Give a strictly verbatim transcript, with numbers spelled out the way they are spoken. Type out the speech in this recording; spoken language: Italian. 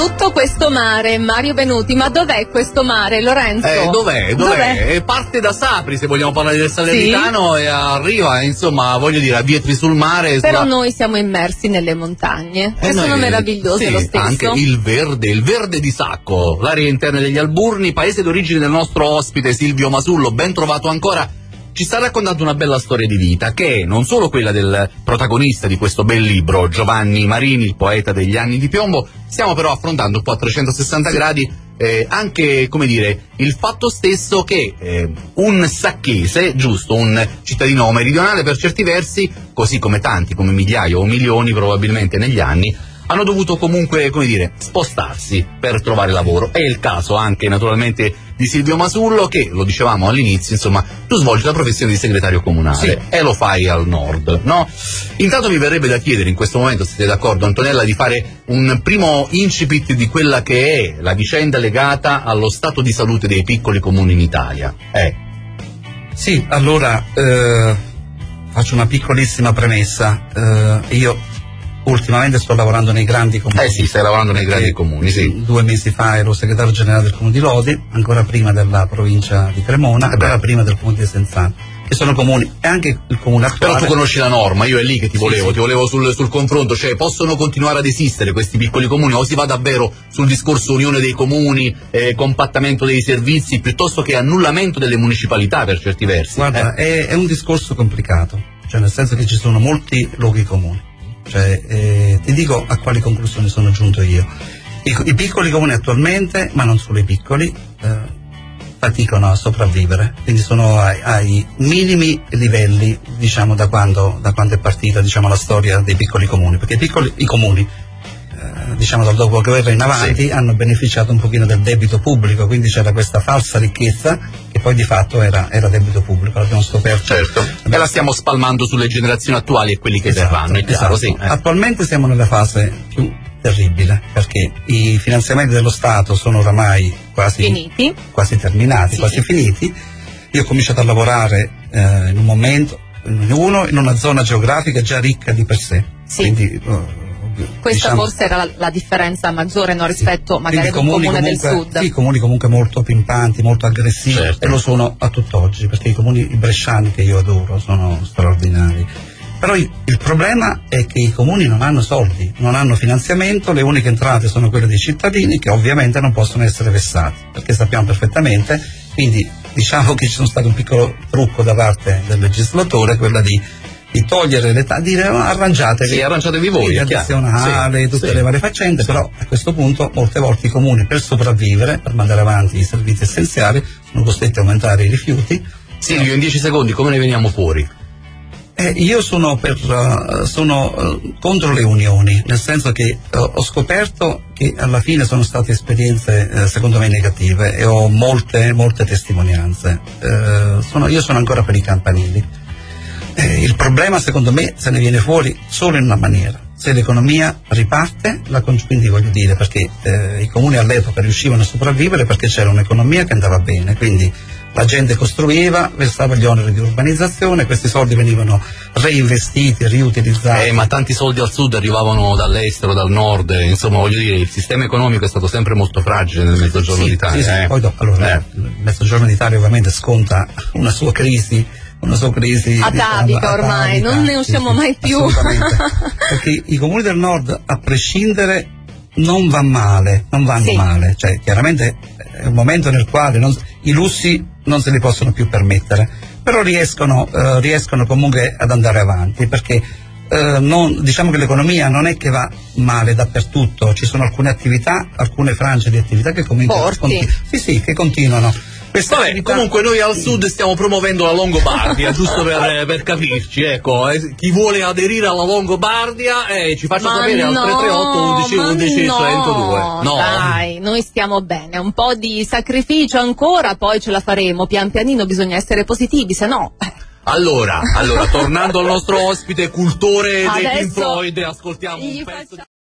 Tutto questo mare, Mario Benuti, ma dov'è questo mare, Lorenzo? Eh, dov'è? Dov'è? dov'è? Parte da Sapri, se vogliamo parlare del Salernitano, sì. E arriva, insomma, voglio dire, a Vietri sul mare. Però sulla... noi siamo immersi nelle montagne, eh, che sono meravigliose, sì, lo stesso. Anche il verde, il verde di Sacco, l'area interna degli Alburni, paese d'origine del nostro ospite Silvio Masullo, ben trovato ancora. Ci sta raccontando una bella storia di vita, che è non solo quella del protagonista di questo bel libro, Giovanni Marini, il poeta degli anni di piombo, stiamo però affrontando un po' a trecentosessanta gradi eh, anche, come dire, il fatto stesso che eh, un sacchese, giusto, un cittadino meridionale per certi versi, così come tanti, come migliaia o milioni probabilmente negli anni, hanno dovuto comunque, come dire, spostarsi per trovare lavoro. È il caso anche naturalmente di Silvio Masullo, che, lo dicevamo all'inizio, insomma, tu svolgi la professione di segretario comunale, sì. E lo fai al nord, no? Intanto mi verrebbe da chiedere in questo momento, se siete d'accordo Antonella, di fare un primo incipit di quella che è la vicenda legata allo stato di salute dei piccoli comuni in Italia. Eh. Sì, allora eh, faccio una piccolissima premessa. Eh, io ultimamente sto lavorando nei grandi comuni. Eh sì, stai lavorando nei grandi comuni, sì. Due mesi fa ero segretario generale del comune di Lodi, ancora prima della provincia di Cremona, e ancora prima del comune di Senzano, che sono comuni, e anche il comune attuale. Però tu conosci la norma, io è lì che ti volevo, sì, sì. ti volevo sul, sul confronto, cioè possono continuare ad esistere questi piccoli comuni o si va davvero sul discorso unione dei comuni, eh, compattamento dei servizi, piuttosto che annullamento delle municipalità per certi versi? Guarda, eh. è, è un discorso complicato, cioè nel senso che ci sono molti luoghi comuni. Cioè, eh, ti dico a quali conclusioni sono giunto io. I, i piccoli comuni attualmente, ma non solo i piccoli, eh, faticano a sopravvivere, quindi sono ai, ai minimi livelli, diciamo, da quando, da quando è partita, diciamo, la storia dei piccoli comuni, perché i, piccoli, i comuni, eh, diciamo, dal dopoguerra in avanti, sì, hanno beneficiato un pochino del debito pubblico, quindi c'era questa falsa ricchezza che poi di fatto era, era debito pubblico, l'abbiamo scoperto. Certo, abbiamo... e la stiamo spalmando sulle generazioni attuali e quelli che esatto, verranno, è chiaro, esatto. Sì, eh. Attualmente siamo nella fase più terribile, perché i finanziamenti dello Stato sono oramai quasi finiti, quasi terminati, sì, quasi finiti. Io ho cominciato a lavorare eh, in un momento, in uno, in una zona geografica già ricca di per sé, sì. Quindi uh, questa diciamo, forse era la, la differenza maggiore, no, rispetto sì, magari ad un comune comunque, del sud. Sì, comuni comunque molto pimpanti, molto aggressivi, certo. E lo sono a tutt'oggi, perché i comuni i bresciani, che io adoro, sono straordinari. Però il, il problema è che i comuni non hanno soldi, non hanno finanziamento, le uniche entrate sono quelle dei cittadini, che ovviamente non possono essere vessati, perché sappiamo perfettamente, quindi diciamo che ci sono stato un piccolo trucco da parte del legislatore, quella di di togliere l'età, di dire arrangiatevi, sì, arrangiatevi voi, addizionale, sì, tutte sì. le varie faccende, sì. Però a questo punto molte volte i comuni, per sopravvivere, per mandare avanti i servizi essenziali, sono costretti a aumentare i rifiuti. Silvio, in dieci secondi come ne veniamo fuori? Eh, io sono, per, uh, sono uh, contro le unioni, nel senso che uh, ho scoperto che alla fine sono state esperienze uh, secondo me negative e ho molte, molte testimonianze. Uh, sono, io sono ancora per i campanili. Eh, il problema secondo me se ne viene fuori solo in una maniera: se l'economia riparte, la, quindi voglio dire, perché eh, i comuni all'epoca riuscivano a sopravvivere perché c'era un'economia che andava bene, quindi la gente costruiva, versava gli oneri di urbanizzazione, questi soldi venivano reinvestiti, riutilizzati. Eh, ma tanti soldi al sud arrivavano dall'estero, dal nord, insomma voglio dire, il sistema economico è stato sempre molto fragile nel mezzogiorno sì, d'Italia. Sì, sì. Eh. Poi dopo, allora, eh. il mezzogiorno d'Italia ovviamente sconta una sua crisi, una sua crisi atavica, diciamo, ormai, atavica, non ne usciamo sì, mai più. Perché i comuni del nord, a prescindere, non va male, non vanno sì. male, cioè chiaramente è un momento nel quale non, i lussi non se li possono più permettere, però riescono, eh, riescono comunque ad andare avanti, perché eh, non, diciamo che l'economia non è che va male dappertutto, ci sono alcune attività, alcune frange di attività che cominciano, continu- sì, sì, che continuano. Vabbè, attività... comunque noi al sud stiamo promuovendo la Longobardia, giusto per, per capirci, ecco, eh, chi vuole aderire alla Longobardia eh, ci faccia ma sapere no, al tre tre otto undici undici no, centodue. No, dai, noi stiamo bene, un po' di sacrificio ancora, poi ce la faremo, pian pianino bisogna essere positivi, se no... Allora, allora, tornando al nostro ospite cultore dei Adesso Pink Floyd, ascoltiamo un pezzo di...